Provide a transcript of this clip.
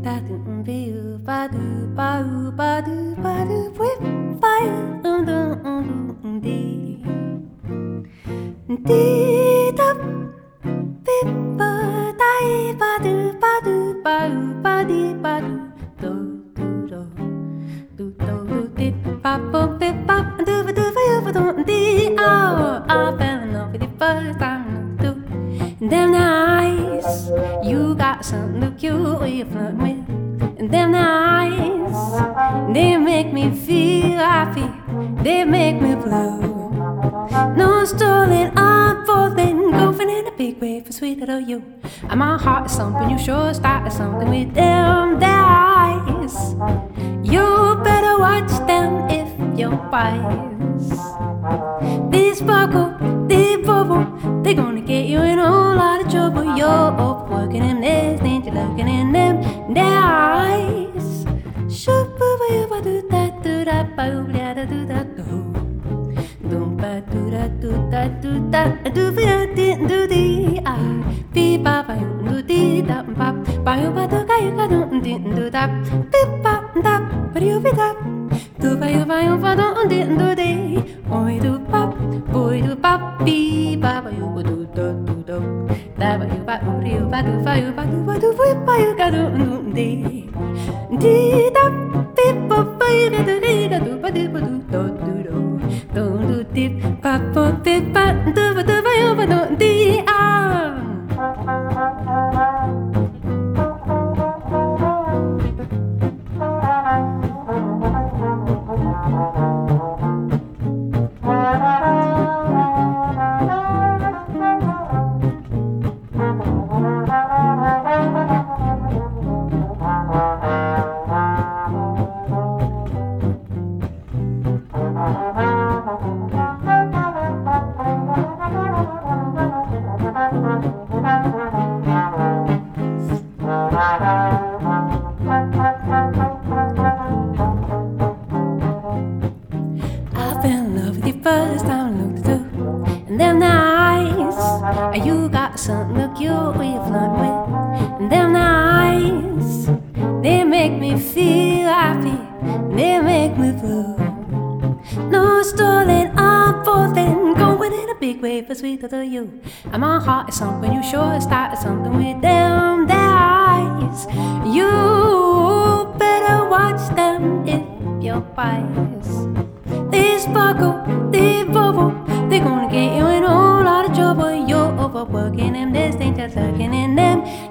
da do be ba do ba do ba do ba do with fire dee dee da be ba dai ba do ba do ba do ba dee ba do do do do do dee ba bo be ba do ba do ba do dee. Oh, I fell in love with you first time. And them nights, you got something to cute when you flirt with. And them nights, they make me feel happy, they make me blue. No stalling, I'm falling, going in a big way for sweet little you. And my heart is thumping, you sure started something with them eyes. You better watch them if you're wise. They sparkle, they bubble, they're gonna get you in a whole lot of trouble. You're overworking them, there's danger lurking in them eyes. Shoop ba do that do that ba do that do. Dum ba do that do that do that do do dee ah be ba ba do dee da ba ba do ga do do da be ba da ba do be da do ba do do dee oi do ba boy do ba be ba do do do da ba do ba do ga do dee dee da be ba ga do ba do do do dip pa po dip pa do ba do dee ah. First time I looked through, and them nights, you got something to cute when you flirt with. And them nights, they make me feel happy, they make me blue. No stalling, I'm falling, going in a big way for sweet little you. And my heart is something, you sure started something with them eyes. You better watch them if you're wise. They sparkle, they bubble, they're gonna get you in a whole lot of trouble. You're overworking them, there's danger lurking in them